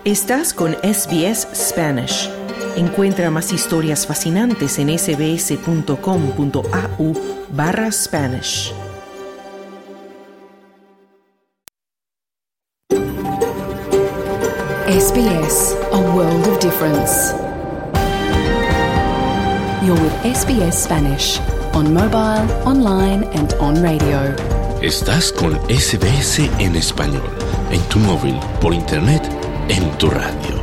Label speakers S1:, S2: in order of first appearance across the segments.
S1: Estás con SBS Spanish. Encuentra más historias fascinantes en sbs.com.au/Spanish.
S2: SBS, a world of difference. You're with SBS Spanish, on mobile, online and on radio.
S3: Estás con SBS en español, en tu móvil, por internet, en tu radio.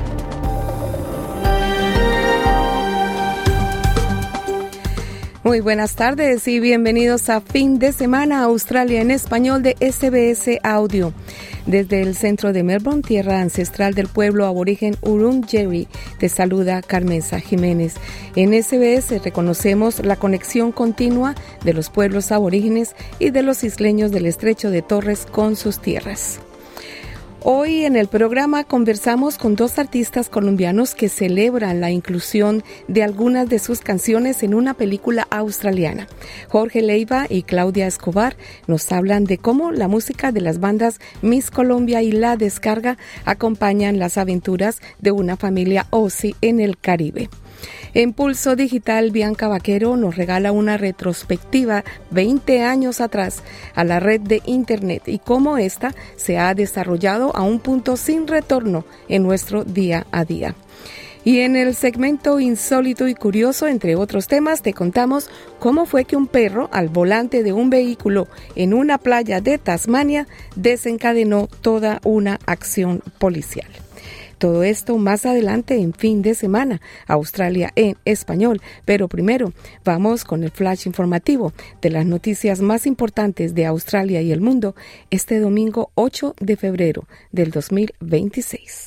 S4: Muy buenas tardes y bienvenidos a Fin de Semana Australia en español de SBS Audio. Desde el centro de Melbourne, tierra ancestral del pueblo aborigen Wurundjeri, te saluda Carmenza Jiménez. En SBS reconocemos la conexión continua de los pueblos aborígenes y de los isleños del Estrecho de Torres con sus tierras. Hoy en el programa conversamos con dos artistas colombianos que celebran la inclusión de algunas de sus canciones en una película australiana. Jorge Leiva y Claudia Escobar nos hablan de cómo la música de las bandas Miss Colombia y La Descarga acompañan las aventuras de una familia Aussie en el Caribe. En Pulso Digital, Bianca Vaquero nos regala una retrospectiva 20 años atrás a la red de Internet y cómo ésta se ha desarrollado a un punto sin retorno en nuestro día a día. Y en el segmento Insólito y Curioso, entre otros temas, te contamos cómo fue que un perro al volante de un vehículo en una playa de Tasmania desencadenó toda una acción policial. Todo esto más adelante en Fin de Semana, Australia en español. Pero primero, vamos con el flash informativo de las noticias más importantes de Australia y el mundo este domingo 8 de febrero del 2026.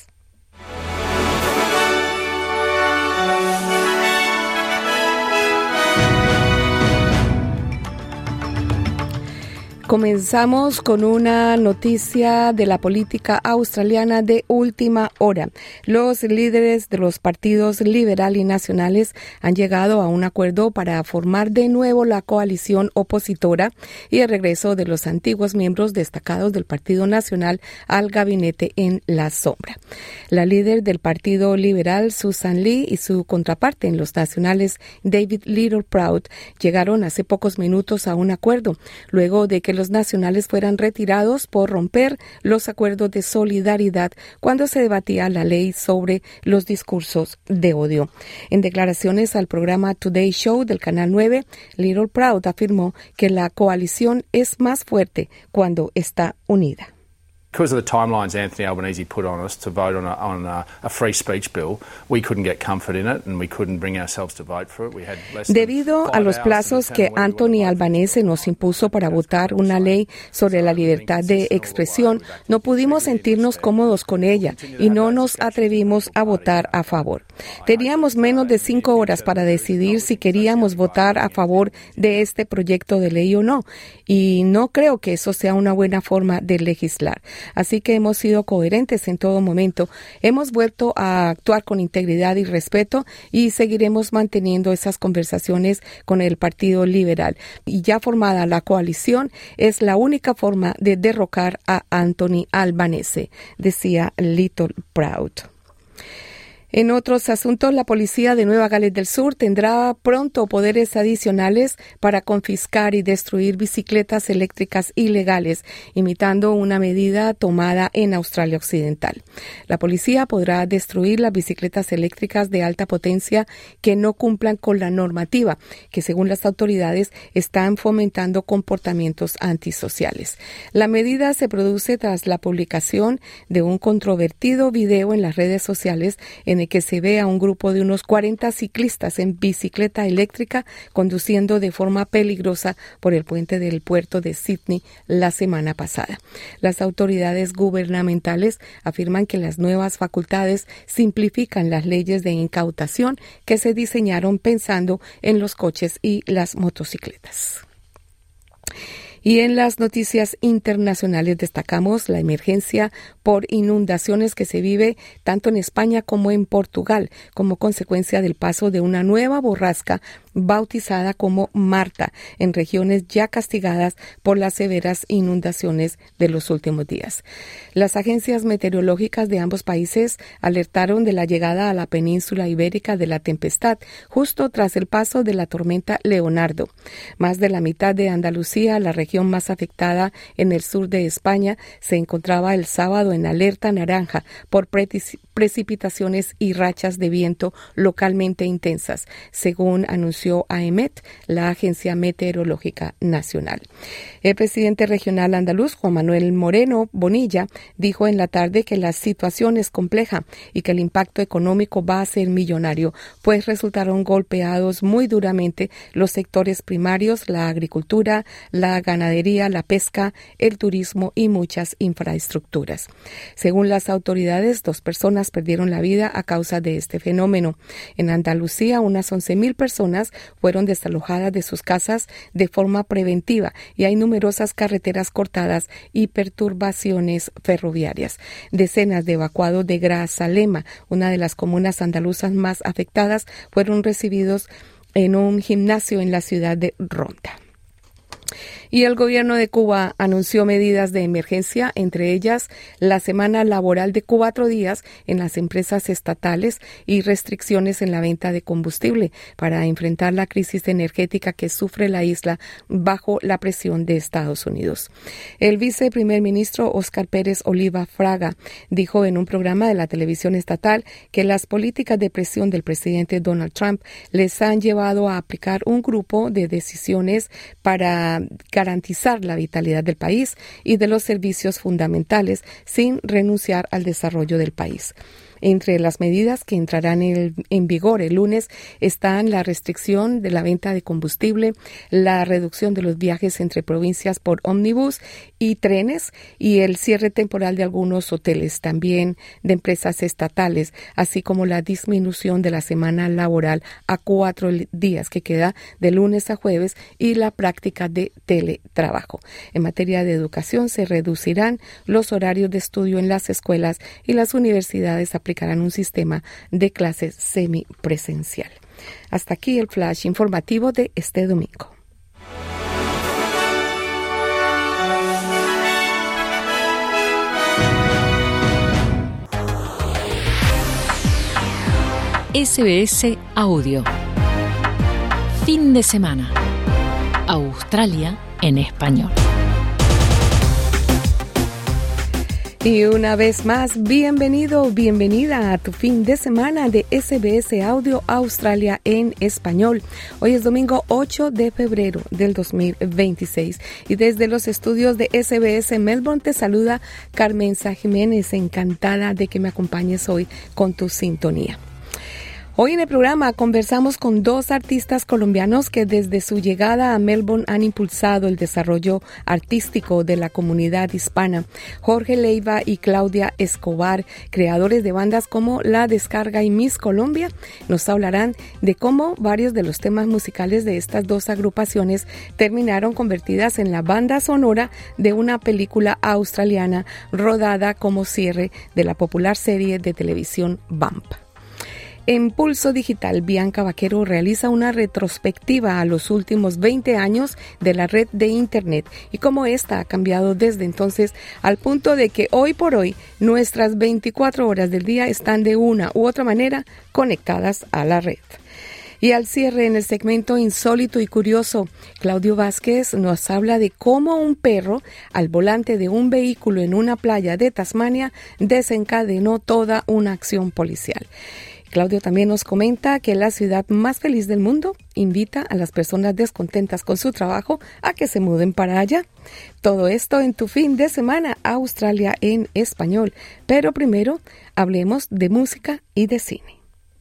S4: Comenzamos con una noticia de la política australiana de última hora. Los líderes de los partidos liberal y nacionales han llegado a un acuerdo para formar de nuevo la coalición opositora y el regreso de los antiguos miembros destacados del Partido Nacional al gabinete en la sombra. La líder del Partido Liberal, Susan Lee, y su contraparte en los nacionales, David Littleproud, llegaron hace pocos minutos a un acuerdo, luego de que los nacionales fueran retirados por romper los acuerdos de solidaridad cuando se debatía la ley sobre los discursos de odio. En declaraciones al programa Today Show del Canal 9, Littleproud afirmó que la coalición es más fuerte cuando está unida.
S5: Because of the timelines Anthony Albanese put on us to vote on a free speech bill, we couldn't get comfort in it and we couldn't bring ourselves to vote for it. We had less
S4: Debido a los plazos que Anthony Albanese nos impuso para votar una ley sobre la libertad de expresión, no pudimos sentirnos cómodos con ella y no nos atrevimos a votar a favor. Teníamos menos de 5 horas para decidir si queríamos votar a favor de este proyecto de ley o no, y no creo que eso sea una buena forma de legislar. Así que hemos sido coherentes en todo momento. Hemos vuelto a actuar con integridad y respeto y seguiremos manteniendo esas conversaciones con el Partido Liberal. Y ya formada la coalición, es la única forma de derrocar a Anthony Albanese, decía Littleproud. En otros asuntos, la policía de Nueva Gales del Sur tendrá pronto poderes adicionales para confiscar y destruir bicicletas eléctricas ilegales, imitando una medida tomada en Australia Occidental. La policía podrá destruir las bicicletas eléctricas de alta potencia que no cumplan con la normativa, que según las autoridades están fomentando comportamientos antisociales. La medida se produce tras la publicación de un controvertido video en las redes sociales en el que se ve a un grupo de unos 40 ciclistas en bicicleta eléctrica conduciendo de forma peligrosa por el puente del puerto de Sydney la semana pasada. Las autoridades gubernamentales afirman que las nuevas facultades simplifican las leyes de incautación que se diseñaron pensando en los coches y las motocicletas. Y en las noticias internacionales destacamos la emergencia por inundaciones que se vive tanto en España como en Portugal como consecuencia del paso de una nueva borrasca bautizada como Marta, en regiones ya castigadas por las severas inundaciones de los últimos días. Las agencias meteorológicas de ambos países alertaron de la llegada a la península ibérica de la tempestad, justo tras el paso de la tormenta Leonardo. Más de la mitad de Andalucía, la región más afectada en el sur de España, se encontraba el sábado en alerta naranja por precipitaciones y rachas de viento localmente intensas, según anunció AEMET, la Agencia Meteorológica Nacional. El presidente regional andaluz, Juan Manuel Moreno Bonilla, dijo en la tarde que la situación es compleja y que el impacto económico va a ser millonario, pues resultaron golpeados muy duramente los sectores primarios, la agricultura, la ganadería, la pesca, el turismo y muchas infraestructuras. Según las autoridades, 2 personas perdieron la vida a causa de este fenómeno. En Andalucía, unas 11.000 personas fueron desalojadas de sus casas de forma preventiva y hay numerosas carreteras cortadas y perturbaciones ferroviarias. Decenas de evacuados de Grazalema, una de las comunas andaluzas más afectadas, fueron recibidos en un gimnasio en la ciudad de Ronda. Y el gobierno de Cuba anunció medidas de emergencia, entre ellas la semana laboral de 4 días en las empresas estatales y restricciones en la venta de combustible para enfrentar la crisis energética que sufre la isla bajo la presión de Estados Unidos. El viceprimer ministro Óscar Pérez Oliva Fraga dijo en un programa de la televisión estatal que las políticas de presión del presidente Donald Trump les han llevado a aplicar un grupo de decisiones para garantizar la vitalidad del país y de los servicios fundamentales sin renunciar al desarrollo del país. Entre las medidas que entrarán en vigor el lunes están la restricción de la venta de combustible, la reducción de los viajes entre provincias por ómnibus y trenes y el cierre temporal de algunos hoteles, también de empresas estatales, así como la disminución de la semana laboral a 4 días que queda de lunes a jueves y la práctica de teletrabajo. En materia de educación se reducirán los horarios de estudio en las escuelas y las universidades aplicarán un sistema de clases semipresencial. Hasta aquí el flash informativo de este domingo.
S6: SBS Audio. Fin de semana. Australia en español.
S4: Y una vez más, bienvenido, bienvenida a tu fin de semana de SBS Audio Australia en español. Hoy es domingo 8 de febrero del 2026 y desde los estudios de SBS Melbourne te saluda Carmenza Jiménez, encantada de que me acompañes hoy con tu sintonía. Hoy en el programa conversamos con 2 artistas colombianos que desde su llegada a Melbourne han impulsado el desarrollo artístico de la comunidad hispana. Jorge Leiva y Claudia Escobar, creadores de bandas como La Descarga y Miss Colombia, nos hablarán de cómo varios de los temas musicales de estas 2 agrupaciones terminaron convertidas en la banda sonora de una película australiana rodada como cierre de la popular serie de televisión Bump. En Pulso Digital, Bianca Vaquero realiza una retrospectiva a los últimos 20 años de la red de Internet y cómo esta ha cambiado desde entonces al punto de que hoy por hoy nuestras 24 horas del día están de una u otra manera conectadas a la red. Y al cierre, en el segmento Insólito y Curioso, Claudio Vázquez nos habla de cómo un perro al volante de un vehículo en una playa de Tasmania desencadenó toda una acción policial. Claudio también nos comenta que la ciudad más feliz del mundo invita a las personas descontentas con su trabajo a que se muden para allá. Todo esto en tu fin de semana, Australia en español. Pero primero, hablemos de música y de cine.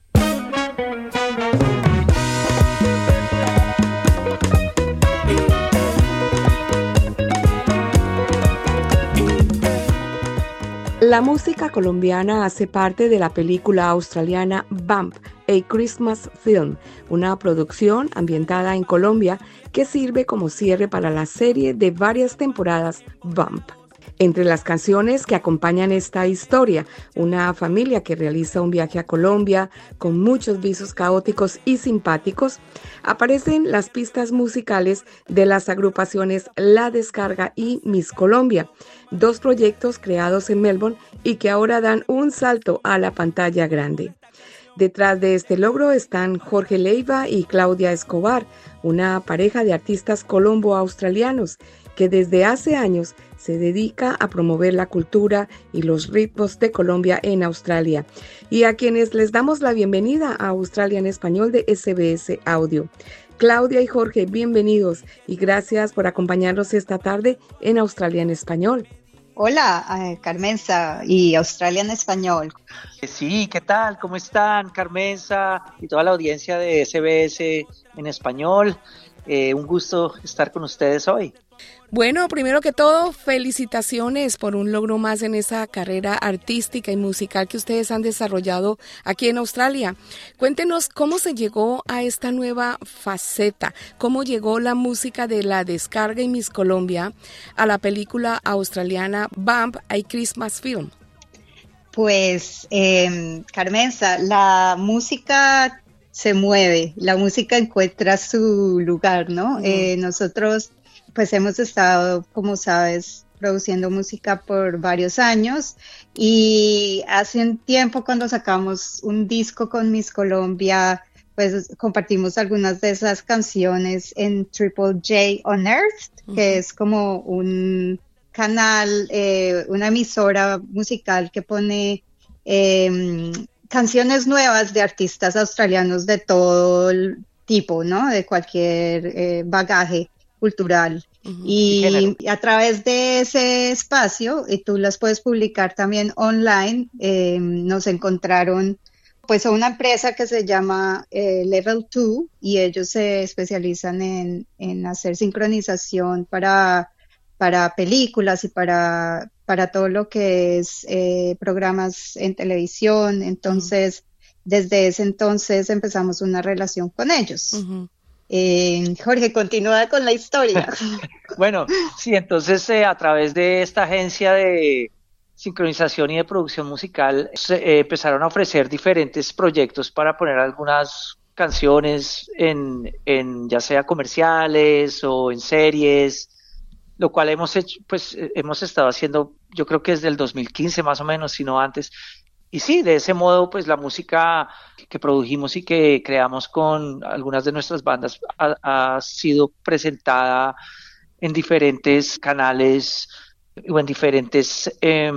S4: La música colombiana hace parte de la película australiana Bump, A Christmas Film, una producción ambientada en Colombia que sirve como cierre para la serie de varias temporadas Bump. Entre las canciones que acompañan esta historia, una familia que realiza un viaje a Colombia con muchos visos caóticos y simpáticos, aparecen las pistas musicales de las agrupaciones La Descarga y Miss Colombia, dos proyectos creados en Melbourne y que ahora dan un salto a la pantalla grande. Detrás de este logro están Jorge Leiva y Claudia Escobar, una pareja de artistas colombo-australianos que desde hace años se dedica a promover la cultura y los ritmos de Colombia en Australia, y a quienes les damos la bienvenida a Australia en Español de SBS Audio. Claudia y Jorge, bienvenidos y gracias por acompañarnos esta tarde en Australia en Español.
S7: Hola, Carmenza y Australia en Español.
S8: Sí, ¿qué tal? ¿Cómo están, Carmenza y toda la audiencia de SBS en Español? Un gusto estar con ustedes hoy.
S4: Bueno, primero que todo, felicitaciones por un logro más en esa carrera artística y musical que ustedes han desarrollado aquí en Australia. Cuéntenos cómo se llegó a esta nueva faceta, cómo llegó la música de La Descarga y Miss Colombia a la película australiana Bump a Christmas Film.
S7: Pues, Carmenza, la música se mueve, la música encuentra su lugar, ¿no? Nosotros pues hemos estado, como sabes, produciendo música por varios años y hace un tiempo cuando sacamos un disco con Miss Colombia, pues compartimos algunas de esas canciones en Triple J on Earth, que es como un canal, una emisora musical que pone canciones nuevas de artistas australianos de todo el tipo, ¿no? De cualquier bagaje cultural. Y a través de ese espacio, y tú las puedes publicar también online, nos encontraron pues a una empresa que se llama Level 2 y ellos se especializan en hacer sincronización para películas y para todo lo que es programas en televisión. Entonces, desde ese entonces empezamos una relación con ellos. Jorge, continúa con la historia.
S8: Bueno, sí, entonces a través de esta agencia de sincronización y de producción musical empezaron a ofrecer diferentes proyectos para poner algunas canciones en ya sea comerciales o en series, lo cual hemos hecho, pues hemos estado haciendo, yo creo que desde el 2015 más o menos, si no antes. Y sí, de ese modo, pues la música que produjimos y que creamos con algunas de nuestras bandas ha sido presentada en diferentes canales o en diferentes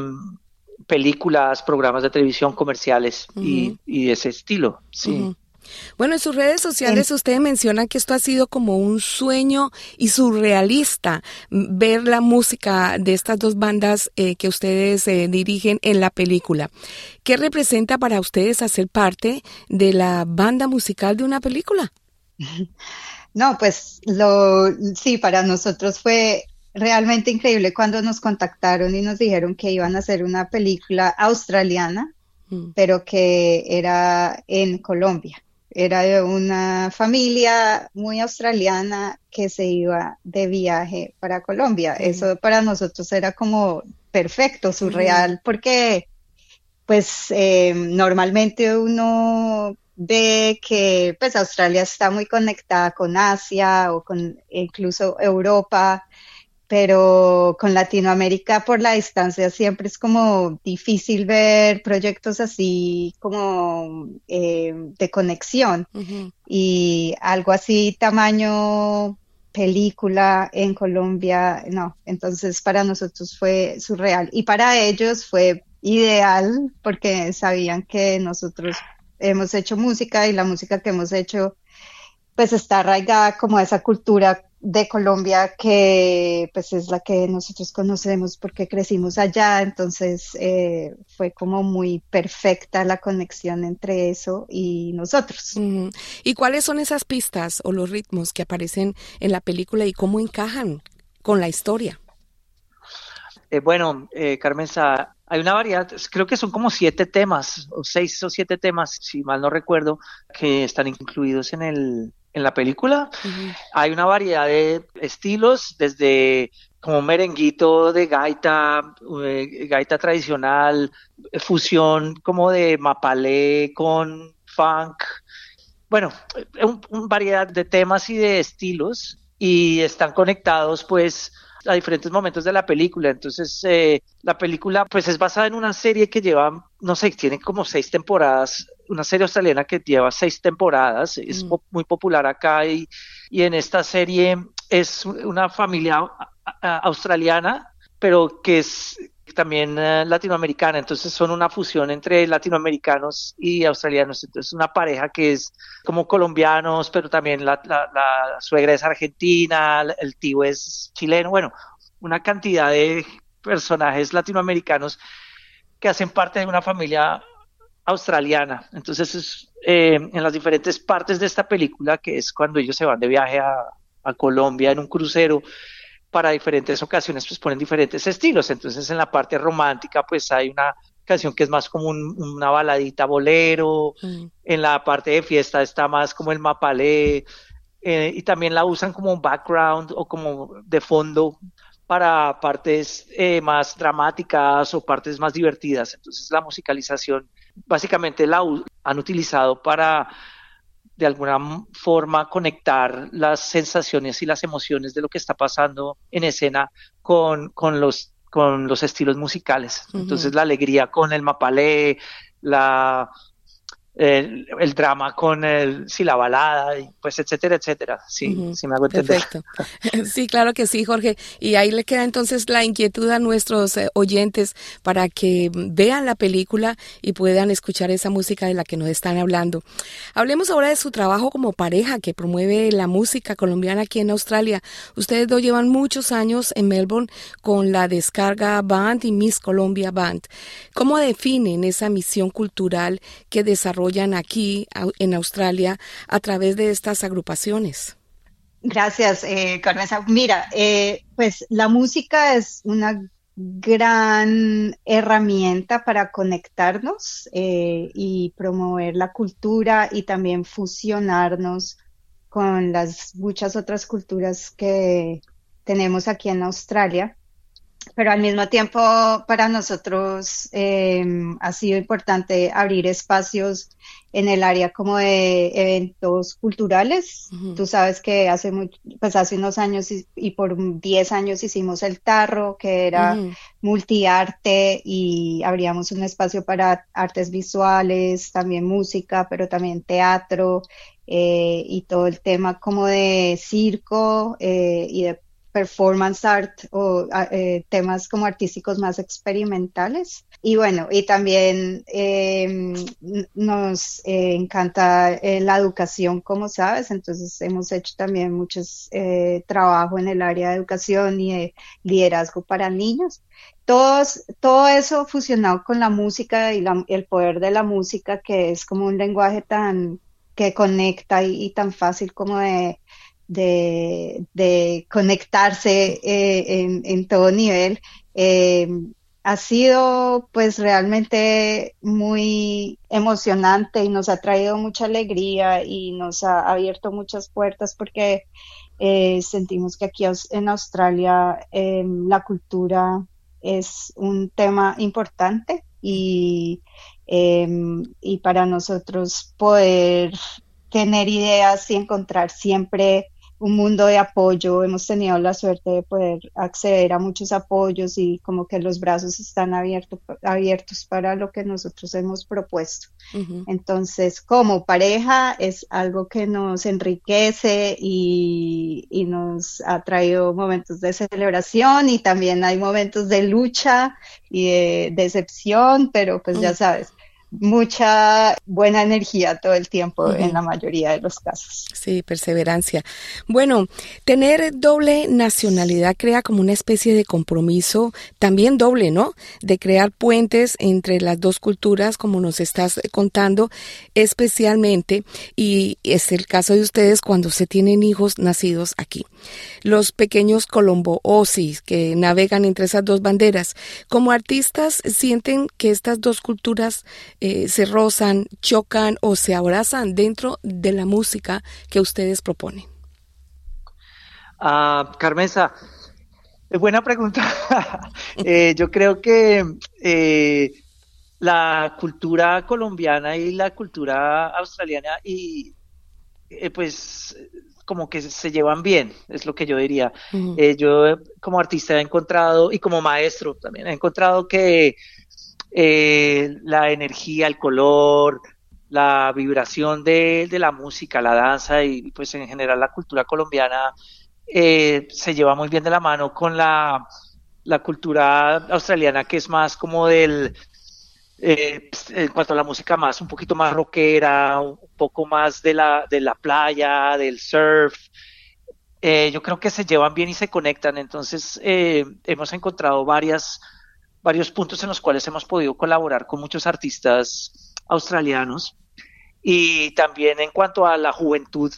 S8: películas, programas de televisión, comerciales y de ese estilo, sí.
S4: Bueno, en sus redes sociales usted menciona que esto ha sido como un sueño y surrealista, ver la música de estas dos bandas que ustedes dirigen en la película. ¿Qué representa para ustedes hacer parte de la banda musical de una película?
S7: No, pues sí, para nosotros fue realmente increíble cuando nos contactaron y nos dijeron que iban a hacer una película australiana, pero que era en Colombia. Era de una familia muy australiana que se iba de viaje para Colombia. Eso para nosotros era como perfecto, surreal, porque pues normalmente uno ve que pues Australia está muy conectada con Asia o con incluso Europa, pero con Latinoamérica por la distancia siempre es como difícil ver proyectos así como de conexión. Y algo así tamaño película en Colombia, no. Entonces para nosotros fue surreal y para ellos fue ideal porque sabían que nosotros hemos hecho música y la música que hemos hecho pues está arraigada como a esa cultura de Colombia que pues es la que nosotros conocemos porque crecimos allá. Entonces fue como muy perfecta la conexión entre eso y nosotros.
S4: ¿Y cuáles son esas pistas o los ritmos que aparecen en la película y cómo encajan con la historia?
S8: Bueno, Carmenza, hay una variedad, creo que son como 7 temas, o 6 o 7 temas, si mal no recuerdo, que están incluidos en la película. Hay una variedad de estilos, desde como merenguito de gaita, gaita tradicional, fusión como de mapalé con funk. Bueno, variedad de temas y de estilos, y están conectados pues a diferentes momentos de la película. Entonces la película pues es basada en una serie que lleva, no sé, tiene como 6 temporadas, una serie australiana que lleva 6 temporadas, es muy popular acá, y en esta serie es una familia australiana, pero que es también latinoamericana. Entonces son una fusión entre latinoamericanos y australianos. Entonces una pareja que es como colombianos, pero también la suegra es argentina, el tío es chileno. Bueno, una cantidad de personajes latinoamericanos que hacen parte de una familia australiana. Entonces es, en las diferentes partes de esta película, que es cuando ellos se van de viaje a Colombia en un crucero, para diferentes ocasiones pues ponen diferentes estilos. Entonces en la parte romántica pues hay una canción que es más como una baladita bolero, en la parte de fiesta está más como el mapalé, y también la usan como un background o como de fondo para partes más dramáticas o partes más divertidas. Entonces la musicalización básicamente la han utilizado para de alguna forma conectar las sensaciones y las emociones de lo que está pasando en escena con los estilos musicales. Entonces la alegría con el mapalé, el drama con la balada, y pues etcétera, etcétera. Sí, sí me hago entender.
S4: Perfecto. Sí, claro que sí, Jorge. Y ahí le queda entonces la inquietud a nuestros oyentes para que vean la película y puedan escuchar esa música de la que nos están hablando. Hablemos ahora de su trabajo como pareja que promueve la música colombiana aquí en Australia. Ustedes dos llevan muchos años en Melbourne con la Descarga Band y Miss Colombia Band. ¿Cómo definen esa misión cultural que desarrollan aquí en Australia a través de estas agrupaciones?
S7: Gracias, Carmenza. Mira, pues la música es una gran herramienta para conectarnos y promover la cultura, y también fusionarnos con las muchas otras culturas que tenemos aquí en Australia. Pero al mismo tiempo para nosotros ha sido importante abrir espacios en el área como de eventos culturales. Tú sabes que hace unos años y por 10 años hicimos el Tarro, que era multiarte, y abríamos un espacio para artes visuales, también música, pero también teatro, y todo el tema como de circo y de performance art o temas como artísticos más experimentales. Y bueno, y también nos encanta la educación, como sabes. Entonces hemos hecho también muchos trabajo en el área de educación y de liderazgo para niños. Todo eso fusionado con la música y el poder de la música, que es como un lenguaje que conecta y tan fácil como de conectarse en todo nivel. Ha sido pues realmente muy emocionante y nos ha traído mucha alegría y nos ha abierto muchas puertas, porque sentimos que aquí en Australia la cultura es un tema importante, y para nosotros poder tener ideas y encontrar siempre un mundo de apoyo. Hemos tenido la suerte de poder acceder a muchos apoyos, y como que los brazos están abiertos para lo que nosotros hemos propuesto. Entonces, como pareja es algo que nos enriquece y nos ha traído momentos de celebración, y también hay momentos de lucha y de decepción, pero pues ya sabes, mucha buena energía todo el tiempo en la mayoría de los casos.
S4: Sí, perseverancia. Bueno, tener doble nacionalidad crea como una especie de compromiso, también doble, ¿no? De crear puentes entre las dos culturas, como nos estás contando, especialmente, y es el caso de ustedes cuando se tienen hijos nacidos aquí. Los pequeños colombo-aussies que navegan entre esas dos banderas, como artistas, ¿sienten que estas dos culturas se rozan, chocan o se abrazan dentro de la música que ustedes proponen?
S8: Carmenza, Buena pregunta. Yo creo que la cultura colombiana y la cultura australiana y pues como que se llevan bien, es lo que yo diría. Yo como artista he encontrado, y como maestro también, he encontrado que la energía, el color, la vibración de la música, la danza y pues en general la cultura colombiana se lleva muy bien de la mano con la cultura australiana, que es más como en cuanto a la música, más un poquito más rockera, un poco más de la playa, del surf. Yo creo que se llevan bien y se conectan. Entonces hemos encontrado varios puntos en los cuales hemos podido colaborar con muchos artistas australianos, y también en cuanto a la juventud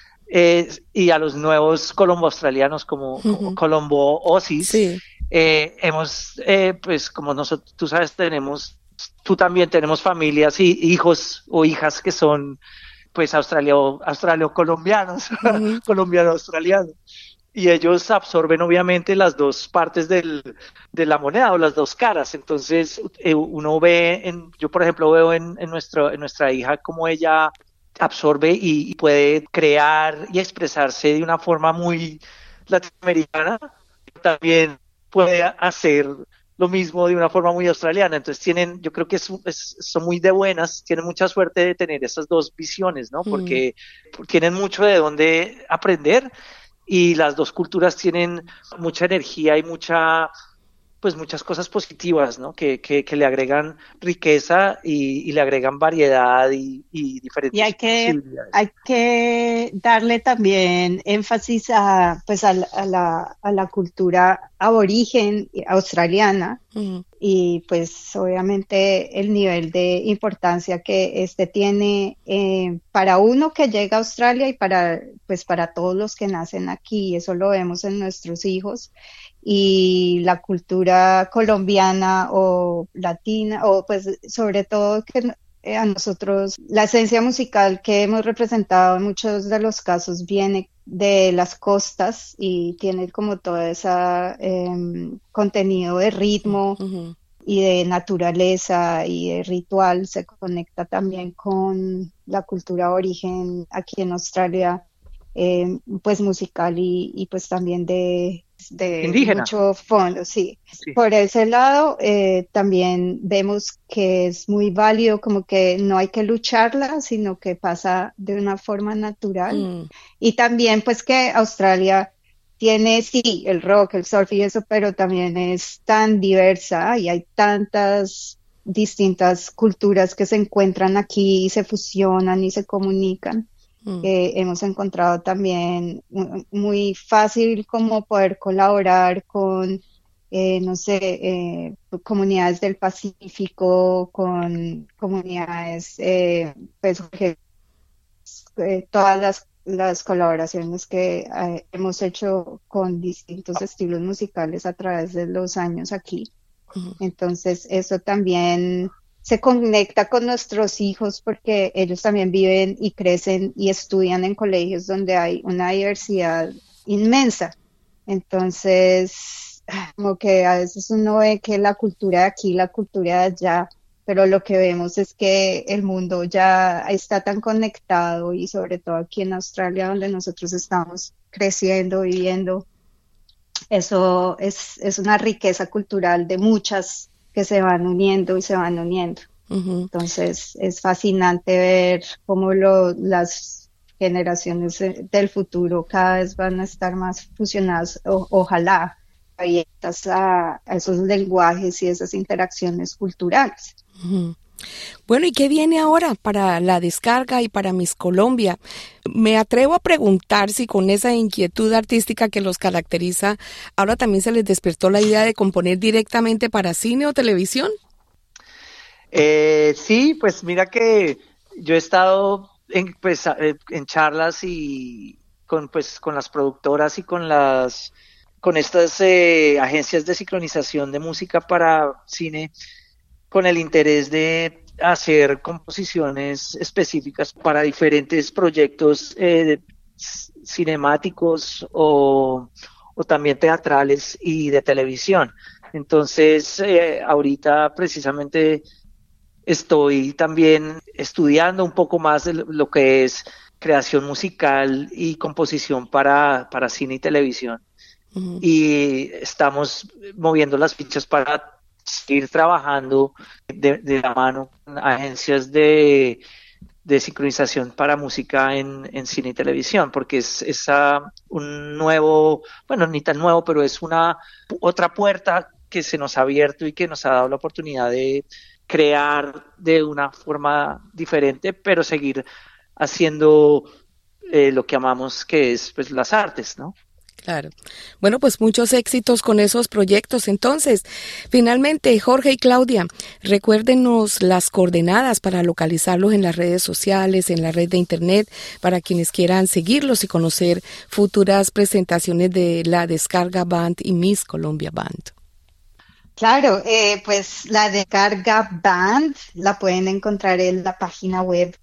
S8: y a los nuevos colombo-australianos como Colombo Aussies. Sí. Hemos, pues como nosotros, tú sabes, tú también tenemos familias y hijos o hijas que son pues australio-colombianos, colombiano-australiano. Y ellos absorben obviamente las dos partes de la moneda, o las dos caras. Entonces uno ve, yo por ejemplo veo en nuestra hija cómo ella absorbe y puede crear y expresarse de una forma muy latinoamericana. También puede hacer lo mismo de una forma muy australiana. Entonces yo creo que son muy de buenas, tienen mucha suerte de tener esas dos visiones, ¿no? Porque tienen mucho de dónde aprender, y las dos culturas tienen mucha energía y muchas cosas positivas, ¿no? Que le agregan riqueza y le agregan variedad y diferentes posibilidades.
S7: Hay que darle también énfasis a la cultura aborigen australiana, y pues obviamente el nivel de importancia que tiene para uno que llega a Australia y para todos los que nacen aquí. Eso lo vemos en nuestros hijos. Y la cultura colombiana o latina, o pues sobre todo que a nosotros la esencia musical que hemos representado en muchos de los casos viene de las costas, y tiene como todo ese contenido de ritmo y de naturaleza y de ritual. Se conecta también con la cultura aborigen aquí en Australia, pues musical y pues también de indígena. Mucho fondo, sí. Por ese lado también vemos que es muy válido, como que no hay que lucharla, sino que pasa de una forma natural. Y también pues que Australia tiene, sí, el rock, el surf y eso, pero también es tan diversa y hay tantas distintas culturas que se encuentran aquí y se fusionan y se comunican. Hemos encontrado también muy fácil como poder colaborar con, comunidades del Pacífico, con comunidades, todas las colaboraciones que hemos hecho con distintos estilos musicales a través de los años aquí. Entonces eso también se conecta con nuestros hijos, porque ellos también viven y crecen y estudian en colegios donde hay una diversidad inmensa. Entonces, como que a veces uno ve que la cultura de aquí, la cultura de allá, pero lo que vemos es que el mundo ya está tan conectado, y sobre todo aquí en Australia, donde nosotros estamos creciendo, viviendo. Eso es una riqueza cultural de muchas que se van uniendo y se van uniendo. Entonces es fascinante ver cómo las generaciones del futuro cada vez van a estar más fusionadas, ojalá abiertas a esos lenguajes y esas interacciones culturales.
S4: Bueno, ¿y qué viene ahora para La Descarga y para Miss Colombia? Me atrevo a preguntar si con esa inquietud artística que los caracteriza, ahora también se les despertó la idea de componer directamente para cine o televisión.
S8: Sí, pues mira que yo he estado en charlas y con las productoras y con estas agencias de sincronización de música para cine, con el interés de hacer composiciones específicas para diferentes proyectos cinemáticos o o también teatrales y de televisión. Entonces, ahorita precisamente estoy también estudiando un poco más de lo que es creación musical y composición para cine y televisión. Uh-huh. Y estamos moviendo las fichas para seguir trabajando de la mano con agencias de sincronización para música en cine y televisión, porque es un nuevo, bueno, ni tan nuevo, pero es otra puerta que se nos ha abierto y que nos ha dado la oportunidad de crear de una forma diferente, pero seguir haciendo lo que amamos, que es pues las artes, ¿no?
S4: Claro. Bueno, pues muchos éxitos con esos proyectos. Entonces, finalmente, Jorge y Claudia, recuérdenos las coordenadas para localizarlos en las redes sociales, en la red de internet, para quienes quieran seguirlos y conocer futuras presentaciones de La Descarga Band y Miss Colombia Band.
S7: Claro, pues La Descarga Band la pueden encontrar en la página web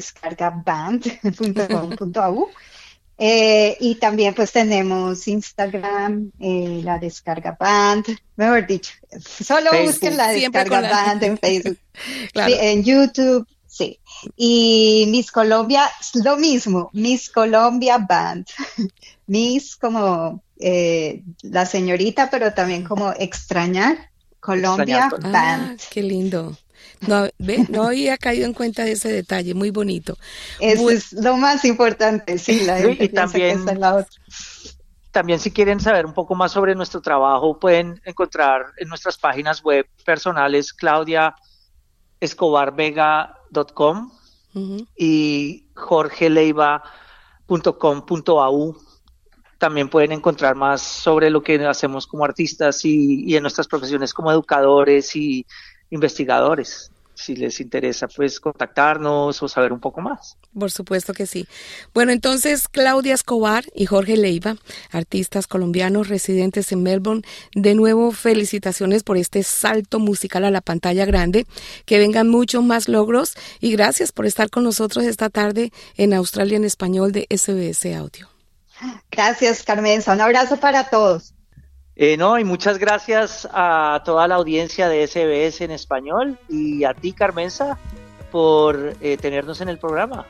S7: ladescargaband.com.au. Y también pues tenemos Instagram, La Descarga Band, mejor dicho, solo Facebook. Busquen La Descarga Band en Facebook, claro. Sí, en YouTube, sí. Y Miss Colombia, lo mismo, Miss Colombia Band, Miss como la señorita, pero también como extrañar, Colombia Band.
S4: Ah, qué lindo. No había caído en cuenta de ese detalle, muy bonito.
S7: Eso es lo más importante, sí, la gente
S8: y también,
S7: que es la otra.
S8: También si quieren saber un poco más sobre nuestro trabajo, pueden encontrar en nuestras páginas web personales claudiaescobarvega.com uh-huh. y jorgeleiva.com.au. También pueden encontrar más sobre lo que hacemos como artistas y en nuestras profesiones como educadores y investigadores. Si les interesa, pues contactarnos o saber un poco más.
S4: Por supuesto que sí. Bueno, entonces Claudia Escobar y Jorge Leiva, artistas colombianos residentes en Melbourne, de nuevo felicitaciones por este salto musical a la pantalla grande, que vengan muchos más logros y gracias por estar con nosotros esta tarde en Australia en Español de SBS Audio.
S7: Gracias, Carmenza. Un abrazo para todos.
S8: Y muchas gracias a toda la audiencia de SBS en español y a ti, Carmenza, por tenernos en el programa.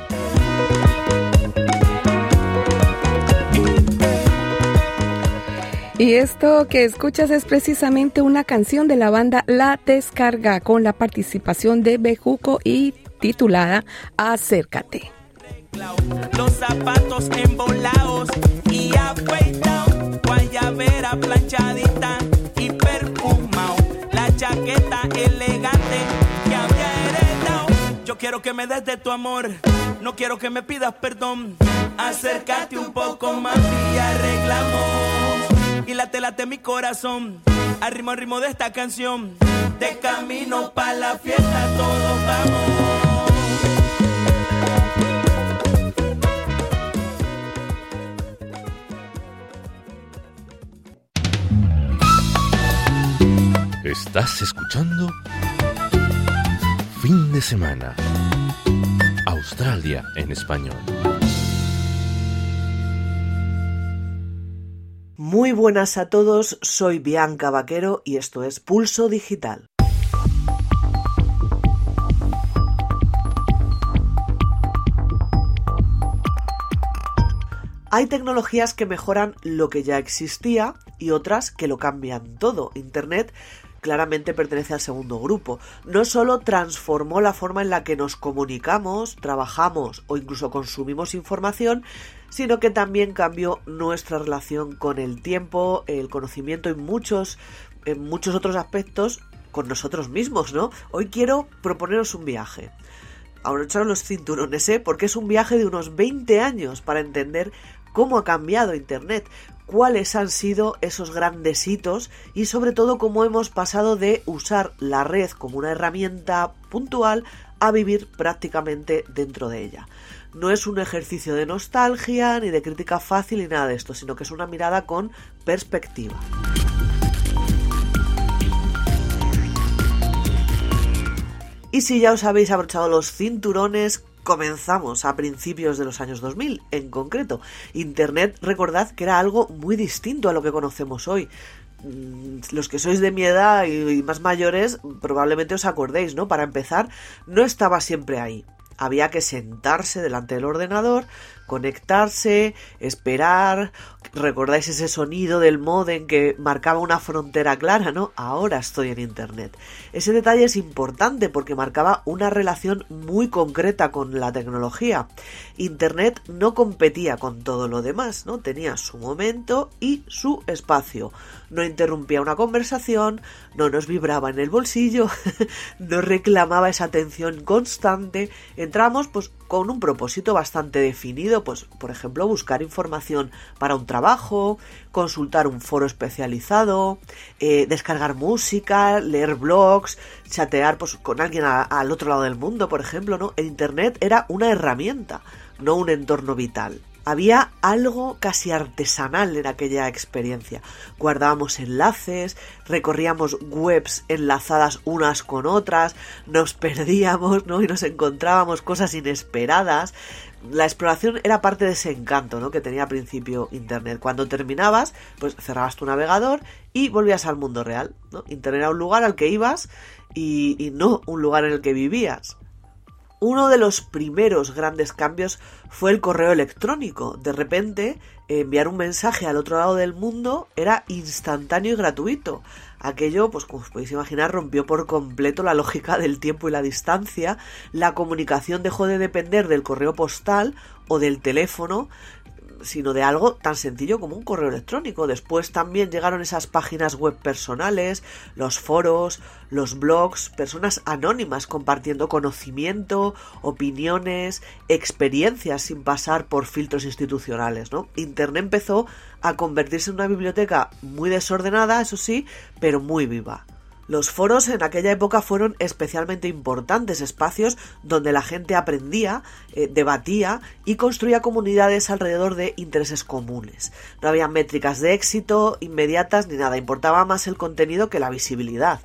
S4: Y esto que escuchas es precisamente una canción de la banda La Descarga con la participación de Bejuco y titulada Acércate.
S9: Los zapatos embolados y afeitados, guayabera planchadita y perfumado, la chaqueta elegante que había heredado. Yo quiero que me des de tu amor, no quiero que me pidas perdón. Acércate un poco más y arreglamos. Y late mi corazón, al ritmo de esta canción. De camino pa' la fiesta todos vamos.
S3: Estás escuchando Fin de Semana, Australia en español.
S10: Muy buenas a todos, soy Bianca Vaquero y esto es Pulso Digital. Hay tecnologías que mejoran lo que ya existía y otras que lo cambian todo. Internet claramente pertenece al segundo grupo. No solo transformó la forma en la que nos comunicamos, trabajamos o incluso consumimos información, sino que también cambió nuestra relación con el tiempo, el conocimiento en muchos otros aspectos con nosotros mismos, ¿no? Hoy quiero proponeros un viaje. Abrocharos los cinturones, porque es un viaje de unos 20 años para entender cómo ha cambiado Internet, cuáles han sido esos grandes hitos y sobre todo cómo hemos pasado de usar la red como una herramienta puntual a vivir prácticamente dentro de ella. No es un ejercicio de nostalgia ni de crítica fácil ni nada de esto, sino que es una mirada con perspectiva. Y si ya os habéis abrochado los cinturones, comenzamos a principios de los años 2000, en concreto. Internet, recordad que era algo muy distinto a lo que conocemos hoy. Los que sois de mi edad y más mayores probablemente os acordéis, ¿no? Para empezar, no estaba siempre ahí. Había que sentarse delante del ordenador, conectarse, esperar. ¿Recordáis ese sonido del módem que marcaba una frontera clara, no? Ahora estoy en Internet. Ese detalle es importante porque marcaba una relación muy concreta con la tecnología. Internet no competía con todo lo demás, ¿no? Tenía su momento y su espacio. No interrumpía una conversación, no nos vibraba en el bolsillo, no reclamaba esa atención constante. Entramos pues con un propósito bastante definido, pues por ejemplo buscar información para un trabajo, consultar un foro especializado, descargar música, leer blogs, chatear pues con alguien al otro lado del mundo, por ejemplo, ¿no? El Internet era una herramienta, no un entorno vital. Había algo casi artesanal en aquella experiencia. Guardábamos enlaces, recorríamos webs enlazadas unas con otras, nos perdíamos, ¿no? Y nos encontrábamos cosas inesperadas. La exploración era parte de ese encanto, ¿no? Que tenía al principio Internet. Cuando terminabas, pues cerrabas tu navegador y volvías al mundo real, ¿no? Internet era un lugar al que ibas y no un lugar en el que vivías. Uno de los primeros grandes cambios fue el correo electrónico. De repente, enviar un mensaje al otro lado del mundo era instantáneo y gratuito. Aquello, pues como os podéis imaginar, rompió por completo la lógica del tiempo y la distancia. La comunicación dejó de depender del correo postal o del teléfono, sino de algo tan sencillo como un correo electrónico. Después también llegaron esas páginas web personales, los foros, los blogs, personas anónimas compartiendo conocimiento, opiniones, experiencias sin pasar por filtros institucionales, ¿no? Internet empezó a convertirse en una biblioteca muy desordenada, eso sí, pero muy viva. Los foros en aquella época fueron especialmente importantes, espacios donde la gente aprendía, debatía y construía comunidades alrededor de intereses comunes. No había métricas de éxito inmediatas ni nada, importaba más el contenido que la visibilidad.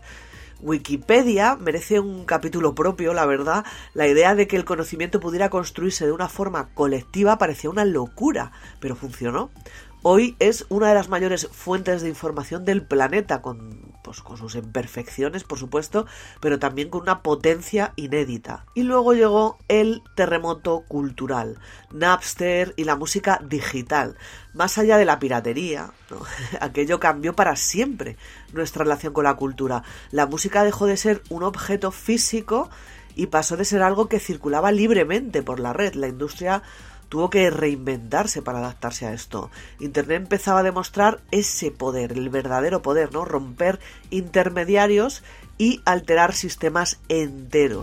S10: Wikipedia merece un capítulo propio, la verdad. La idea de que el conocimiento pudiera construirse de una forma colectiva parecía una locura, pero funcionó. Hoy es una de las mayores fuentes de información del planeta, con sus imperfecciones, por supuesto, pero también con una potencia inédita. Y luego llegó el terremoto cultural, Napster y la música digital. Más allá de la piratería, ¿no? Aquello cambió para siempre nuestra relación con la cultura. La música dejó de ser un objeto físico y pasó de ser algo que circulaba libremente por la red. La industria tuvo que reinventarse para adaptarse a esto. Internet empezaba a demostrar ese poder, el verdadero poder, ¿no? Romper intermediarios y alterar sistemas enteros.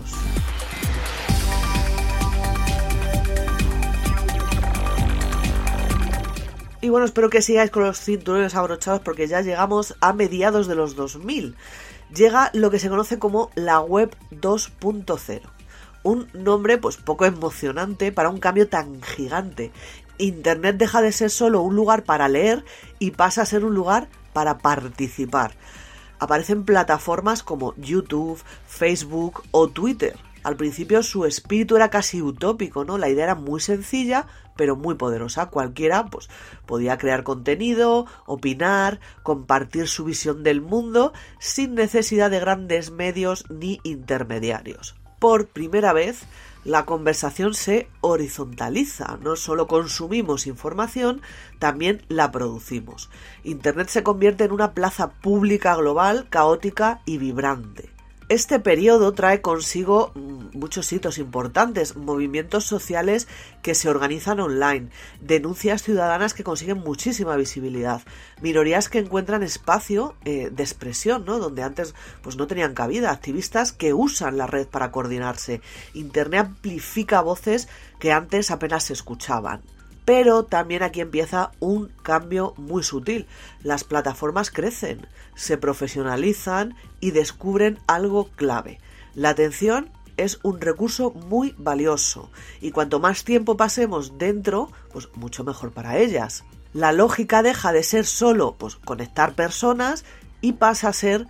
S10: Y bueno, espero que sigáis con los cinturones abrochados porque ya llegamos a mediados de los 2000. Llega lo que se conoce como la web 2.0. Un nombre pues poco emocionante para un cambio tan gigante. Internet deja de ser solo un lugar para leer y pasa a ser un lugar para participar. Aparecen plataformas como YouTube, Facebook o Twitter. Al principio su espíritu era casi utópico, ¿no? La idea era muy sencilla, pero muy poderosa. Cualquiera pues podía crear contenido, opinar, compartir su visión del mundo sin necesidad de grandes medios ni intermediarios. Por primera vez, la conversación se horizontaliza. No solo consumimos información, también la producimos. Internet se convierte en una plaza pública global, caótica y vibrante. Este periodo trae consigo muchos hitos importantes, movimientos sociales que se organizan online, denuncias ciudadanas que consiguen muchísima visibilidad, minorías que encuentran espacio de expresión, ¿no? Donde antes pues no tenían cabida, activistas que usan la red para coordinarse. Internet amplifica voces que antes apenas se escuchaban. Pero también aquí empieza un cambio muy sutil. Las plataformas crecen, se profesionalizan y descubren algo clave. La atención es un recurso muy valioso y cuanto más tiempo pasemos dentro, pues mucho mejor para ellas. La lógica deja de ser solo pues conectar personas y pasa a ser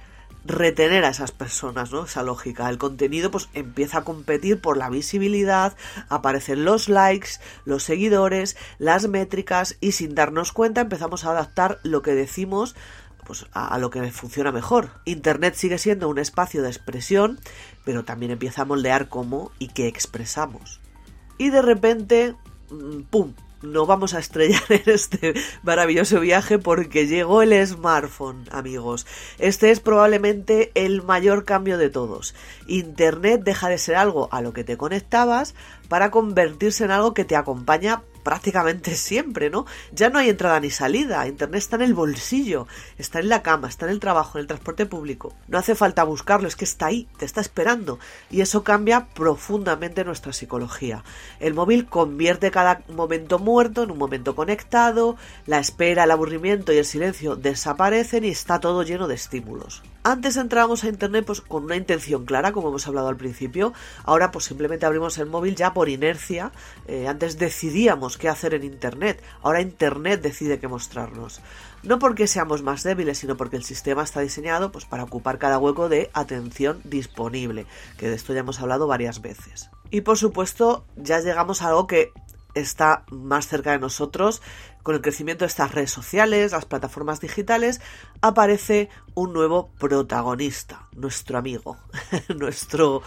S10: retener a esas personas, ¿no? Esa lógica. El contenido pues empieza a competir por la visibilidad, aparecen los likes, los seguidores, las métricas, y sin darnos cuenta empezamos a adaptar lo que decimos pues a lo que funciona mejor. Internet sigue siendo un espacio de expresión, pero también empieza a moldear cómo y qué expresamos. Y de repente, ¡pum!, nos vamos a estrellar en este maravilloso viaje porque llegó el smartphone, amigos. Este es probablemente el mayor cambio de todos. Internet deja de ser algo a lo que te conectabas para convertirse en algo que te acompaña prácticamente siempre, ¿no? Ya no hay entrada ni salida. Internet está en el bolsillo, está en la cama, está en el trabajo, en el transporte público. No hace falta buscarlo, es que está ahí, te está esperando. Y eso cambia profundamente nuestra psicología. El móvil convierte cada momento muerto en un momento conectado, la espera, el aburrimiento y el silencio desaparecen y está todo lleno de estímulos. Antes entrábamos a Internet pues con una intención clara, como hemos hablado al principio. Ahora pues simplemente abrimos el móvil ya por inercia. Antes decidíamos qué hacer en Internet. Ahora Internet decide qué mostrarnos. No porque seamos más débiles, sino porque el sistema está diseñado pues para ocupar cada hueco de atención disponible, que de esto ya hemos hablado varias veces. Y por supuesto ya llegamos a algo que está más cerca de nosotros. Con el crecimiento de estas redes sociales, las plataformas digitales, aparece un nuevo protagonista, nuestro amigo, nuestro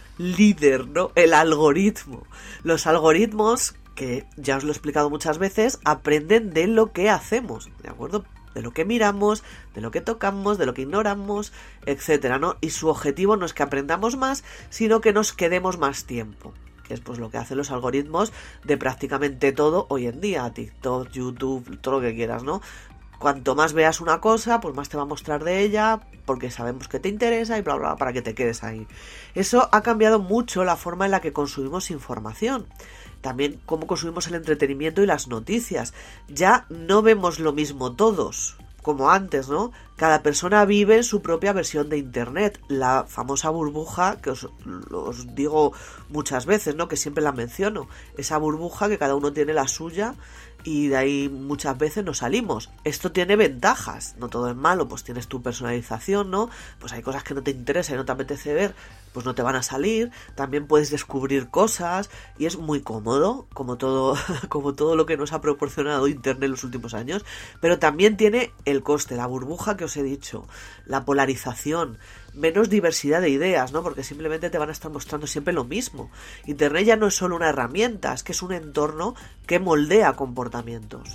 S10: líder, ¿no? El algoritmo. Los algoritmos, que ya os lo he explicado muchas veces, aprenden de lo que hacemos, ¿de acuerdo? De lo que miramos, de lo que tocamos, de lo que ignoramos, etcétera, ¿no? Y su objetivo no es que aprendamos más, sino que nos quedemos más tiempo, que es pues lo que hacen los algoritmos de prácticamente todo hoy en día, TikTok, YouTube, todo lo que quieras, ¿no? Cuanto más veas una cosa, pues más te va a mostrar de ella, porque sabemos que te interesa y bla, bla, para que te quedes ahí. Eso ha cambiado mucho la forma en la que consumimos información. También cómo consumimos el entretenimiento y las noticias. Ya no vemos lo mismo todos, como antes, ¿no? Cada persona vive su propia versión de Internet, la famosa burbuja que os digo muchas veces, ¿no? Que siempre la menciono, esa burbuja que cada uno tiene la suya y de ahí muchas veces nos salimos. Esto tiene ventajas, no todo es malo, pues tienes tu personalización, ¿no? Pues hay cosas que no te interesan y no te apetece ver, pues no te van a salir. También puedes descubrir cosas y es muy cómodo, como todo lo que nos ha proporcionado Internet en los últimos años, pero también tiene el coste, la burbuja que os he dicho, la polarización, menos diversidad de ideas, ¿no? Porque simplemente te van a estar mostrando siempre lo mismo. Internet ya no es solo una herramienta, es que es un entorno que moldea comportamientos.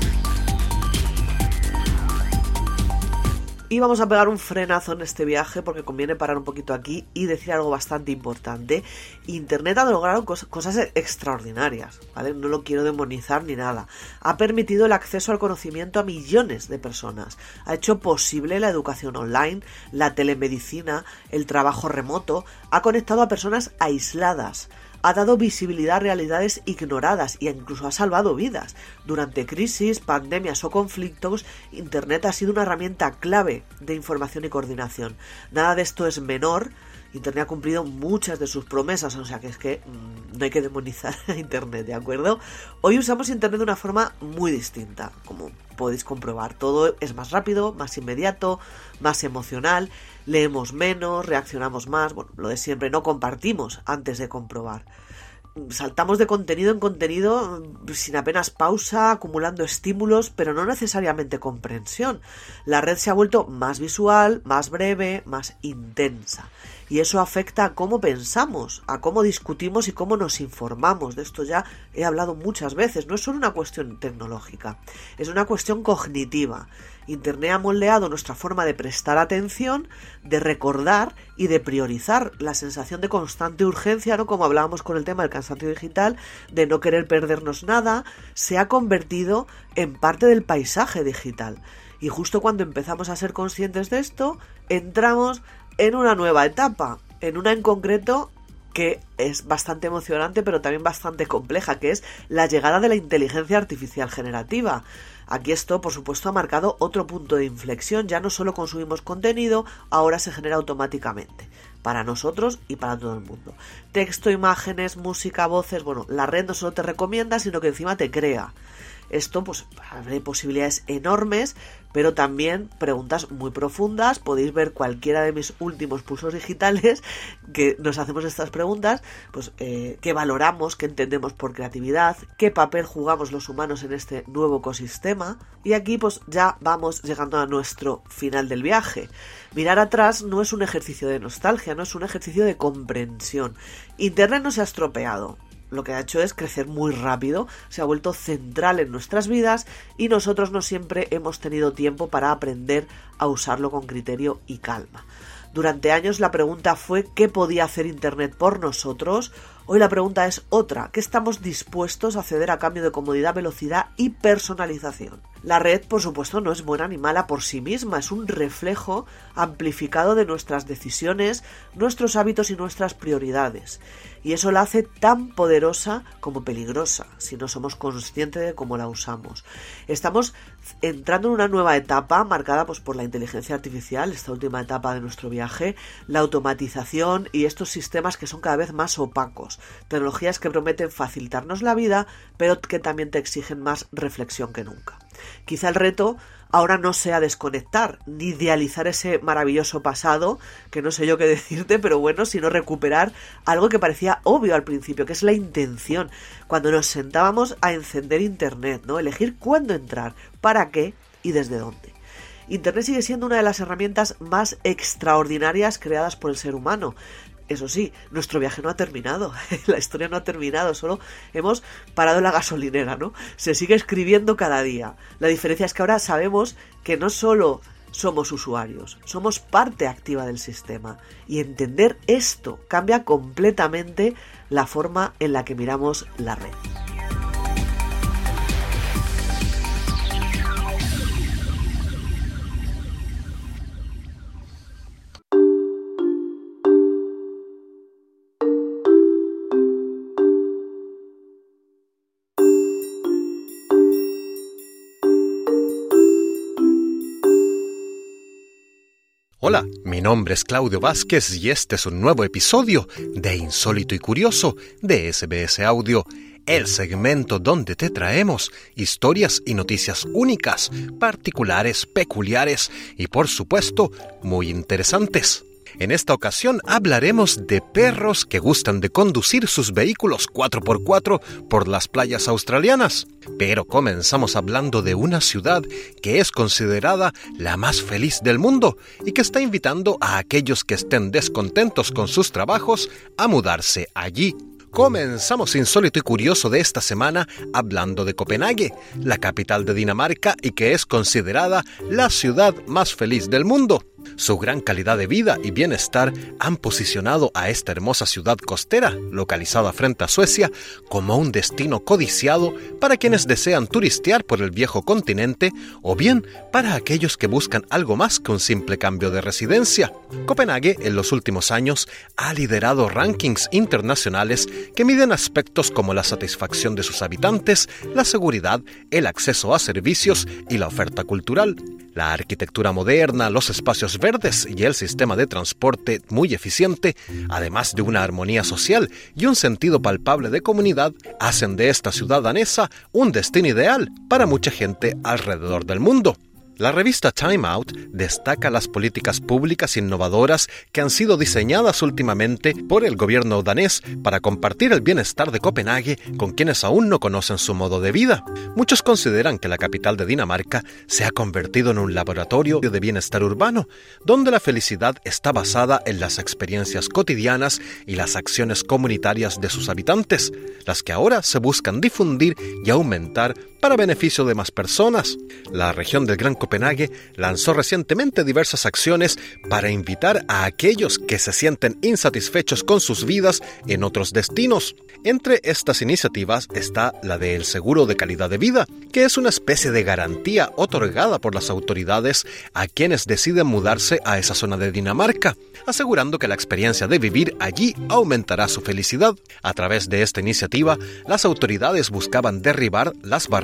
S10: Y vamos a pegar un frenazo en este viaje porque conviene parar un poquito aquí y decir algo bastante importante. Internet ha logrado cosas extraordinarias, ¿vale? No lo quiero demonizar ni nada. Ha permitido el acceso al conocimiento a millones de personas. Ha hecho posible la educación online, la telemedicina, el trabajo remoto. Ha conectado a personas aisladas. Ha dado visibilidad a realidades ignoradas e incluso ha salvado vidas. Durante crisis, pandemias o conflictos, Internet ha sido una herramienta clave de información y coordinación. Nada de esto es menor. Internet ha cumplido muchas de sus promesas, o sea que es que no hay que demonizar a Internet, ¿de acuerdo? Hoy usamos Internet de una forma muy distinta, como podéis comprobar. Todo es más rápido, más inmediato, más emocional, leemos menos, reaccionamos más, bueno, lo de siempre, no compartimos antes de comprobar. Saltamos de contenido en contenido sin apenas pausa, acumulando estímulos, pero no necesariamente comprensión. La red se ha vuelto más visual, más breve, más intensa. Y eso afecta a cómo pensamos, a cómo discutimos y cómo nos informamos. De esto ya he hablado muchas veces. No es solo una cuestión tecnológica, es una cuestión cognitiva. Internet ha moldeado nuestra forma de prestar atención, de recordar y de priorizar. La sensación de constante urgencia, ¿no? Como hablábamos con el tema del cansancio digital, de no querer perdernos nada, se ha convertido en parte del paisaje digital. Y justo cuando empezamos a ser conscientes de esto, entramos en una nueva etapa, en una en concreto que es bastante emocionante pero también bastante compleja, que es la llegada de la inteligencia artificial generativa. Aquí esto, por supuesto, ha marcado otro punto de inflexión. Ya no solo consumimos contenido, ahora se genera automáticamente, para nosotros y para todo el mundo. Texto, imágenes, música, voces, bueno, la red no solo te recomienda, sino que encima te crea. Esto pues abre posibilidades enormes, pero también preguntas muy profundas. Podéis ver cualquiera de mis últimos pulsos digitales que nos hacemos estas preguntas, pues qué valoramos, qué entendemos por creatividad, qué papel jugamos los humanos en este nuevo ecosistema. Y aquí pues ya vamos llegando a nuestro final del viaje. Mirar atrás no es un ejercicio de nostalgia, no es un ejercicio de comprensión. Internet no se ha estropeado. Lo que ha hecho es crecer muy rápido, se ha vuelto central en nuestras vidas y nosotros no siempre hemos tenido tiempo para aprender a usarlo con criterio y calma. Durante años la pregunta fue ¿qué podía hacer Internet por nosotros? Hoy la pregunta es otra, ¿qué estamos dispuestos a ceder a cambio de comodidad, velocidad y personalización? La red, por supuesto, no es buena ni mala por sí misma, es un reflejo amplificado de nuestras decisiones, nuestros hábitos y nuestras prioridades. Y eso la hace tan poderosa como peligrosa, si no somos conscientes de cómo la usamos. Estamos entrando en una nueva etapa marcada pues, por la inteligencia artificial, esta última etapa de nuestro viaje, la automatización y estos sistemas que son cada vez más opacos. Tecnologías que prometen facilitarnos la vida, pero que también te exigen más reflexión que nunca. Quizá el reto ahora no sea desconectar, ni idealizar ese maravilloso pasado, que no sé yo qué decirte, pero bueno, sino recuperar algo que parecía obvio al principio, que es la intención. Cuando nos sentábamos a encender Internet, ¿no? Elegir cuándo entrar, para qué y desde dónde. Internet sigue siendo una de las herramientas más extraordinarias creadas por el ser humano. Eso sí, nuestro viaje no ha terminado, la historia no ha terminado, solo hemos parado en la gasolinera, ¿no? Se sigue escribiendo cada día. La diferencia es que ahora sabemos que no solo somos usuarios, somos parte activa del sistema. Y entender esto cambia completamente la forma en la que miramos la red.
S11: Hola, mi nombre es Claudio Vázquez y este es un nuevo episodio de Insólito y Curioso de SBS Audio, el segmento donde te traemos historias y noticias únicas, particulares, peculiares y por supuesto muy interesantes. En esta ocasión hablaremos de perros que gustan de conducir sus vehículos 4x4 por las playas australianas. Pero comenzamos hablando de una ciudad que es considerada la más feliz del mundo y que está invitando a aquellos que estén descontentos con sus trabajos a mudarse allí. Comenzamos Insólito y Curioso de esta semana hablando de Copenhague, la capital de Dinamarca y que es considerada la ciudad más feliz del mundo. Su gran calidad de vida y bienestar han posicionado a esta hermosa ciudad costera, localizada frente a Suecia, como un destino codiciado para quienes desean turistear por el viejo continente o bien para aquellos que buscan algo más que un simple cambio de residencia. Copenhague en los últimos años ha liderado rankings internacionales que miden aspectos como la satisfacción de sus habitantes, la seguridad, el acceso a servicios y la oferta cultural. La arquitectura moderna, los espacios verdes y el sistema de transporte muy eficiente, además de una armonía social y un sentido palpable de comunidad, hacen de esta ciudad danesa un destino ideal para mucha gente alrededor del mundo. La revista Time Out destaca las políticas públicas innovadoras que han sido diseñadas últimamente por el gobierno danés para compartir el bienestar de Copenhague con quienes aún no conocen su modo de vida. Muchos consideran que la capital de Dinamarca se ha convertido en un laboratorio de bienestar urbano, donde la felicidad está basada en las experiencias cotidianas y las acciones comunitarias de sus habitantes, las que ahora se buscan difundir y aumentar para beneficio de más personas. La región del Gran Copenhague lanzó recientemente diversas acciones para invitar a aquellos que se sienten insatisfechos con sus vidas en otros destinos. Entre estas iniciativas está la del seguro de calidad de vida, que es una especie de garantía otorgada por las autoridades a quienes deciden mudarse a esa zona de Dinamarca, asegurando que la experiencia de vivir allí aumentará su felicidad. A través de esta iniciativa, las autoridades buscaban derribar las barreras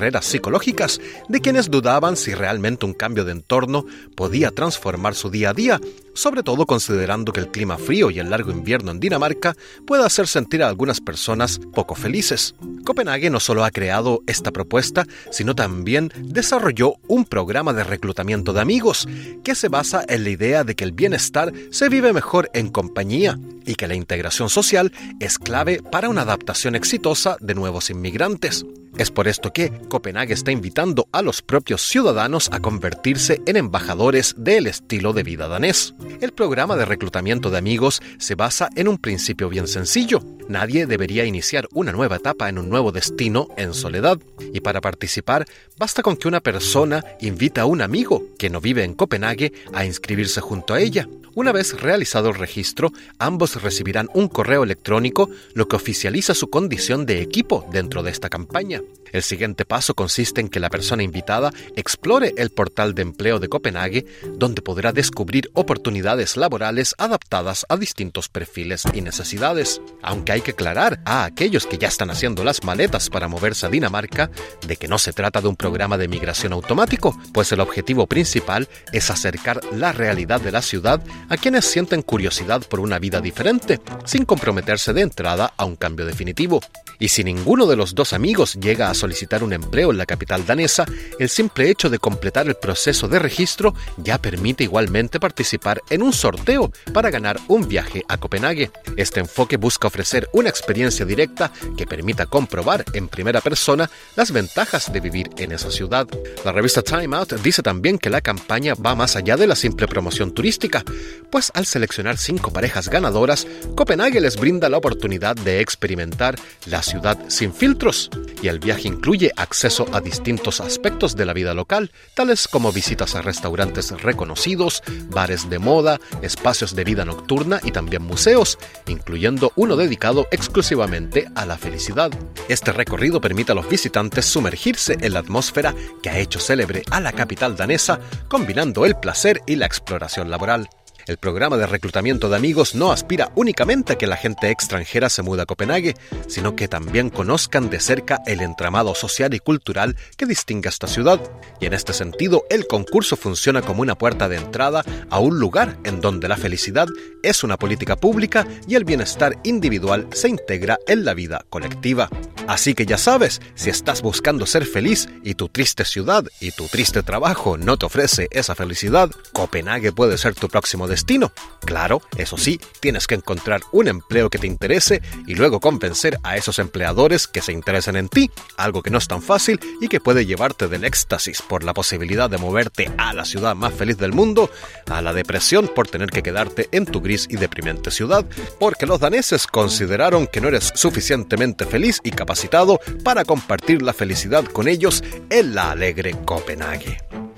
S11: barreras psicológicas de quienes dudaban si realmente un cambio de entorno podía transformar su día a día, sobre todo considerando que el clima frío y el largo invierno en Dinamarca puede hacer sentir a algunas personas poco felices. Copenhague no solo ha creado esta propuesta, sino también desarrolló un programa de reclutamiento de amigos que se basa en la idea de que el bienestar se vive mejor en compañía y que la integración social es clave para una adaptación exitosa de nuevos inmigrantes. Es por esto que Copenhague está invitando a los propios ciudadanos a convertirse en embajadores del estilo de vida danés. El programa de reclutamiento de amigos se basa en un principio bien sencillo. Nadie debería iniciar una nueva etapa en un nuevo destino en soledad. Y para participar, basta con que una persona invite a un amigo que no vive en Copenhague a inscribirse junto a ella. Una vez realizado el registro, ambos recibirán un correo electrónico, lo que oficializa su condición de equipo dentro de esta campaña. El siguiente paso consiste en que la persona invitada explore el portal de empleo de Copenhague, donde podrá descubrir oportunidades laborales adaptadas a distintos perfiles y necesidades. Aunque hay que aclarar a aquellos que ya están haciendo las maletas para moverse a Dinamarca de que no se trata de un programa de migración automático, pues el objetivo principal es acercar la realidad de la ciudad a quienes sienten curiosidad por una vida diferente, sin comprometerse de entrada a un cambio definitivo. Y si ninguno de los dos amigos llega a solicitar un empleo en la capital danesa, el simple hecho de completar el proceso de registro ya permite igualmente participar en un sorteo para ganar un viaje a Copenhague. Este enfoque busca ofrecer una experiencia directa que permita comprobar en primera persona las ventajas de vivir en esa ciudad. La revista Time Out dice también que la campaña va más allá de la simple promoción turística, pues al seleccionar 5 parejas ganadoras, Copenhague les brinda la oportunidad de experimentar la ciudad sin filtros, y el viaje incluye acceso a distintos aspectos de la vida local, tales como visitas a restaurantes reconocidos, bares de moda, espacios de vida nocturna y también museos, incluyendo uno dedicado exclusivamente a la felicidad. Este recorrido permite a los visitantes sumergirse en la atmósfera que ha hecho célebre a la capital danesa, combinando el placer y la exploración laboral. El programa de reclutamiento de amigos no aspira únicamente a que la gente extranjera se mude a Copenhague, sino que también conozcan de cerca el entramado social y cultural que distingue a esta ciudad. Y en este sentido, el concurso funciona como una puerta de entrada a un lugar en donde la felicidad es una política pública y el bienestar individual se integra en la vida colectiva. Así que ya sabes, si estás buscando ser feliz y tu triste ciudad y tu triste trabajo no te ofrece esa felicidad, Copenhague puede ser tu próximo destino. Claro, eso sí, tienes que encontrar un empleo que te interese y luego convencer a esos empleadores que se interesen en ti, algo que no es tan fácil y que puede llevarte del éxtasis por la posibilidad de moverte a la ciudad más feliz del mundo, a la depresión por tener que quedarte en tu gris y deprimente ciudad, porque los daneses consideraron que no eres suficientemente feliz y capacitado para compartir la felicidad con ellos en la alegre Copenhague.